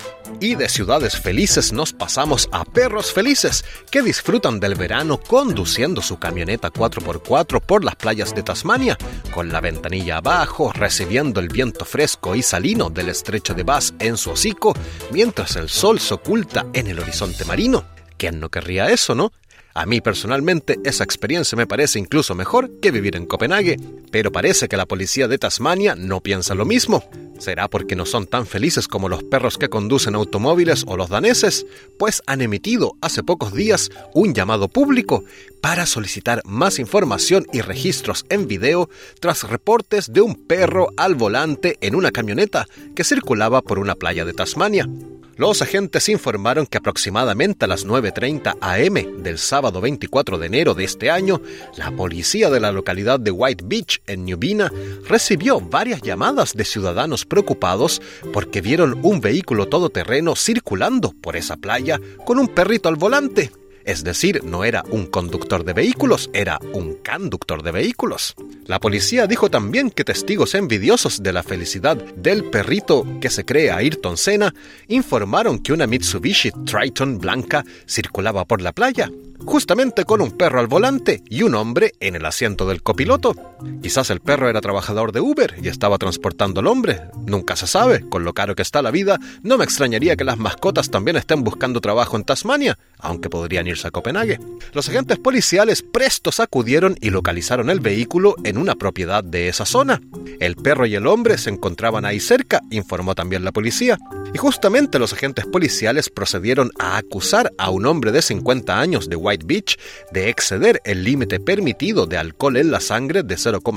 S11: Y de ciudades felices nos pasamos a perros felices que disfrutan del verano conduciendo su camioneta 4x4 por las playas de Tasmania, con la ventanilla abajo, recibiendo el viento fresco y salino del estrecho de Bass en su hocico, mientras el sol se oculta en el horizonte marino. ¿Quién no querría eso, no? A mí personalmente esa experiencia me parece incluso mejor que vivir en Copenhague, pero parece que la policía de Tasmania no piensa lo mismo. ¿Será porque no son tan felices como los perros que conducen automóviles o los daneses? Pues han emitido hace pocos días un llamado público para solicitar más información y registros en video tras reportes de un perro al volante en una camioneta que circulaba por una playa de Tasmania. Los agentes informaron que aproximadamente a las 9:30 am del sábado 24 de enero de este año, la policía de la localidad de White Beach, en Nubina, recibió varias llamadas de ciudadanos preocupados porque vieron un vehículo todoterreno circulando por esa playa con un perrito al volante. Es decir, no era un conductor de vehículos, era un conductor de vehículos. La policía dijo también que testigos envidiosos de la felicidad del perrito que se cree Ayrton Senna informaron que una Mitsubishi Triton blanca circulaba por la playa. justamente con un perro al volante y un hombre en el asiento del copiloto. Quizás el perro era trabajador de Uber y estaba transportando al hombre. Nunca se sabe, con lo caro que está la vida, no me extrañaría que las mascotas también estén buscando trabajo en Tasmania, aunque podrían irse a Copenhague. Los agentes policiales prestos acudieron y localizaron el vehículo en una propiedad de esa zona. El perro y el hombre se encontraban ahí cerca, informó también la policía. Y justamente los agentes policiales procedieron a acusar a un hombre de 50 años de White Beach de exceder el límite permitido de alcohol en la sangre de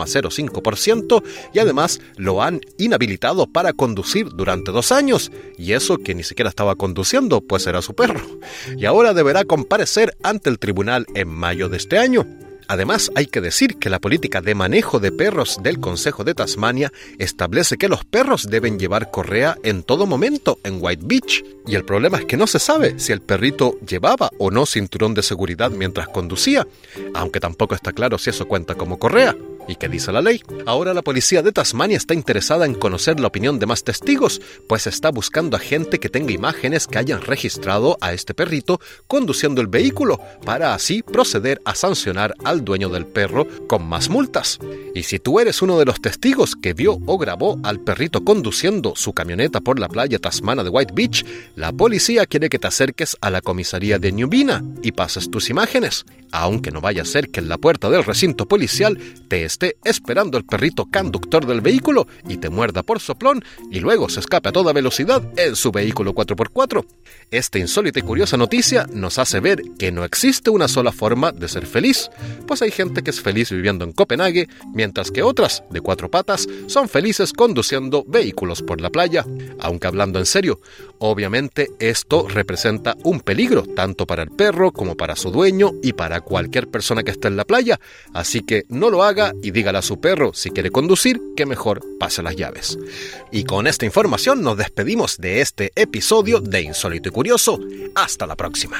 S11: 0,05% y además lo han inhabilitado para conducir durante 2 años. Y eso que ni siquiera estaba conduciendo, pues era su perro. Y ahora deberá comparecer ante el tribunal en mayo de este año. Además, hay que decir que la política de manejo de perros del Consejo de Tasmania establece que los perros deben llevar correa en todo momento en White Beach. Y el problema es que no se sabe si el perrito llevaba o no cinturón de seguridad mientras conducía, aunque tampoco está claro si eso cuenta como correa. ¿Y qué dice la ley? Ahora la policía de Tasmania está interesada en conocer la opinión de más testigos, pues está buscando a gente que tenga imágenes que hayan registrado a este perrito conduciendo el vehículo, para así proceder a sancionar al dueño del perro con más multas. Y si tú eres uno de los testigos que vio o grabó al perrito conduciendo su camioneta por la playa tasmana de White Beach, la policía quiere que te acerques a la comisaría de Newbina y pases tus imágenes, aunque no vaya a ser que en la puerta del recinto policial te esté esperando el perrito conductor del vehículo y te muerda por soplón y luego se escape a toda velocidad en su vehículo 4x4. Esta insólita y curiosa noticia nos hace ver que no existe una sola forma de ser feliz, pues hay gente que es feliz viviendo en Copenhague, mientras que otras, de 4 patas, son felices conduciendo vehículos por la playa. Aunque hablando en serio, obviamente esto representa un peligro tanto para el perro como para su dueño y para cualquier persona que esté en la playa, así que no lo haga y dígale a su perro, si quiere conducir, que mejor pase las llaves. Y con esta información nos despedimos de este episodio de Insólito y Curioso. Hasta la próxima.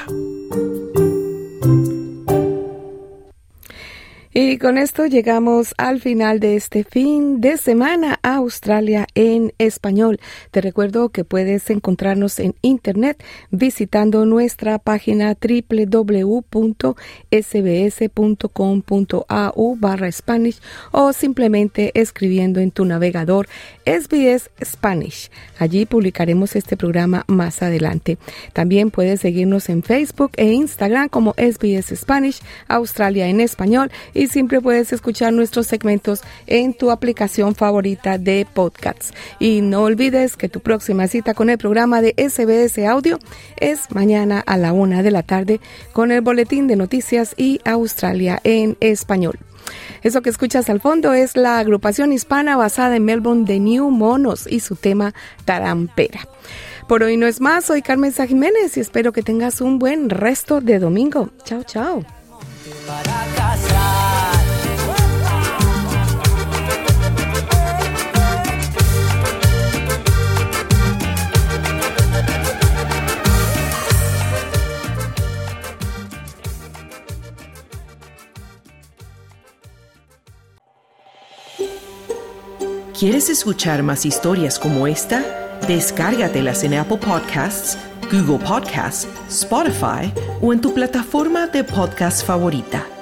S4: Y con esto llegamos al final de este fin de semana a Australia en español. Te recuerdo que puedes encontrarnos en internet visitando nuestra página www.sbs.com.au/Spanish o simplemente escribiendo en tu navegador SBS Spanish. Allí publicaremos este programa más adelante. También puedes seguirnos en Facebook e Instagram como SBS Spanish Australia en español y siempre puedes escuchar nuestros segmentos en tu aplicación favorita de podcasts. Y no olvides que tu próxima cita con el programa de SBS Audio es mañana a la 1 de la tarde con el boletín de noticias y Australia en español. Eso que escuchas al fondo es la agrupación hispana basada en Melbourne de New Monos y su tema Tarampera. Por hoy no es más, soy Carmen Sá Jiménez y espero que tengas un buen resto de domingo. Chao, chao.
S1: ¿Quieres escuchar más historias como esta? Descárgatelas en Apple Podcasts, Google Podcasts, Spotify o en tu plataforma de podcast favorita.